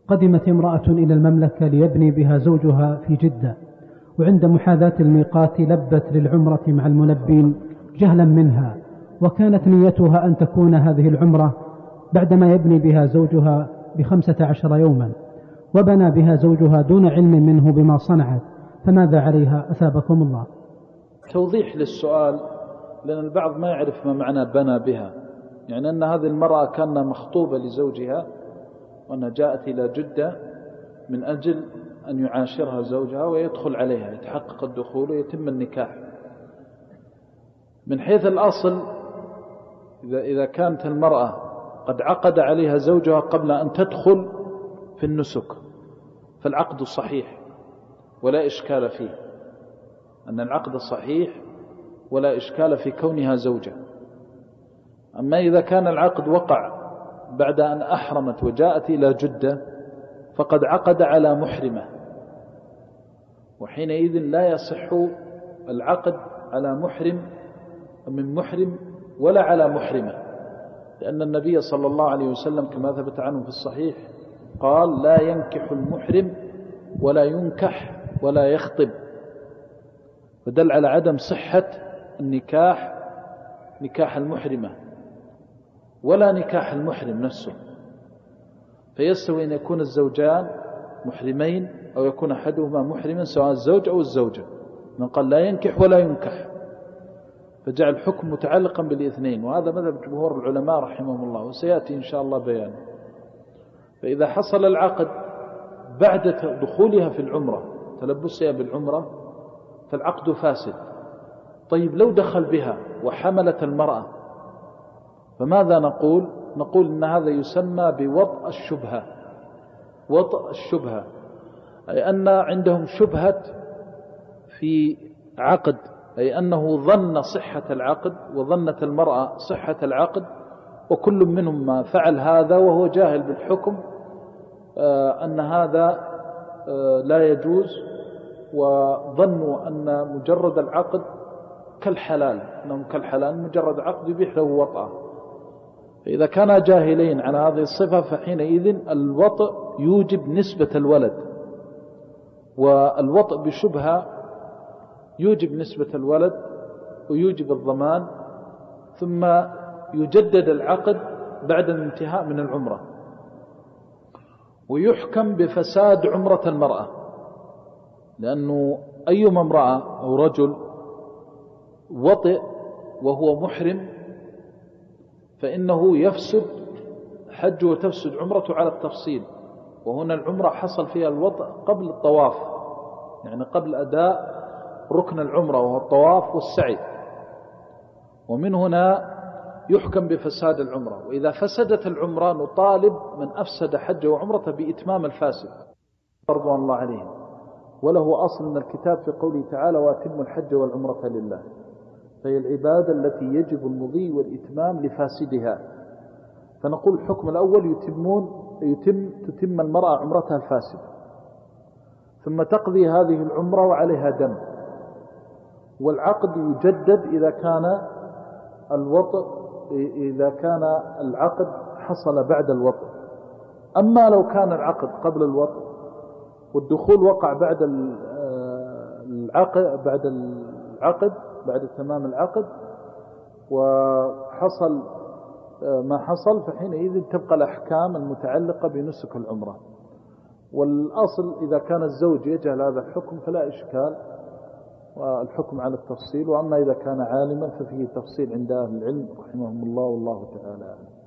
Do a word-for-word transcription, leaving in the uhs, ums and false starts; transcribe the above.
قدمت امرأة إلى المملكة ليبني بها زوجها في جدة، وعند محاذاة الميقات لبت للعمرة مع الملبين جهلا منها، وكانت نيتها أن تكون هذه العمرة بعدما يبني بها زوجها بخمسة عشر يوما، وبنى بها زوجها دون علم منه بما صنعت، فماذا عليها أثابكم الله؟ توضيح للسؤال، لأن البعض ما يعرف ما معنى بنى بها. يعني أن هذه المرأة كانت مخطوبة لزوجها، وأنها جاءت إلى جدة من أجل أن يعاشرها زوجها ويدخل عليها، يتحقق الدخول ويتم النكاح. من حيث الأصل إذا, إذا كانت المرأة قد عقد عليها زوجها قبل أن تدخل في النسك فالعقد صحيح ولا إشكال فيه، أن العقد صحيح ولا إشكال في كونها زوجة. أما إذا كان العقد وقع بعد أن أحرمت وجاءت إلى جدة فقد عقد على محرمة، وحينئذ لا يصح العقد على محرم من محرم ولا على محرمة، لأن النبي صلى الله عليه وسلم كما ثبت عنه في الصحيح قال: لا ينكح المحرم ولا ينكح ولا يخطب، فدل على عدم صحة النكاح، نكاح المحرمة ولا نكاح المحرم نفسه. فيستوي أن يكون الزوجان محرمين أو يكون أحدهما محرما، سواء الزوج أو الزوجة، من قال لا ينكح ولا ينكح، فجعل الحكم متعلقا بالاثنين، وهذا مذهب جمهور العلماء رحمهم الله، وسيأتي إن شاء الله بيانه. فإذا حصل العقد بعد دخولها في العمرة، تلبسها بالعمرة، فالعقد فاسد. طيب لو دخل بها وحملت المرأة فماذا نقول؟ نقول إن هذا يسمى بوطء الشبهة. وطء الشبهة أي أن عندهم شبهة في عقد، أي أنه ظن صحة العقد وظنت المرأة صحة العقد، وكل منهم ما فعل هذا وهو جاهل بالحكم أن هذا لا يجوز، وظنوا أن مجرد العقد كالحلال، أنهم كالحلال مجرد عقد يبيح له وطأ. فإذا كانا جاهلين على هذه الصفة فحينئذ الوطء يوجب نسبة الولد، والوطء بشبهة يوجب نسبة الولد ويوجب الضمان، ثم يجدد العقد بعد الانتهاء من العمرة، ويحكم بفساد عمرة المرأة، لأنه أيما امرأة أو رجل وطئ وهو محرم فإنه يفسد حجه وتفسد عمرته على التفصيل. وهنا العمرة حصل فيها الوطئ قبل الطواف، يعني قبل أداء ركن العمرة وهو الطواف والسعي، ومن هنا يحكم بفساد العمرة. وإذا فسدت العمرة نطالب من أفسد حجه وعمرته بإتمام الفاسد رضوان الله عليهم. وله أصل من الكتاب في قوله تعالى: وأتموا الحج والعمرة لله، فهي العبادة التي يجب المضي والإتمام لفاسدها. فنقول الحكم الأول يتمون يتم تتم المرأة عمرتها الفاسدة، ثم تقضي هذه العمرة وعليها دم، والعقد يجدد إذا كان الوطء إذا كان العقد حصل بعد الوطء. أما لو كان العقد قبل الوطء والدخول وقع بعد العقد بعد العقد بعد تمام العقد وحصل ما حصل، فحينئذ تبقى الأحكام المتعلقة بنسك العمرة. والأصل إذا كان الزوج يجهل هذا الحكم فلا إشكال، والحكم على التفصيل. وأما إذا كان عالما ففيه تفصيل عند أهل العلم رحمهم الله، والله تعالى أعلم.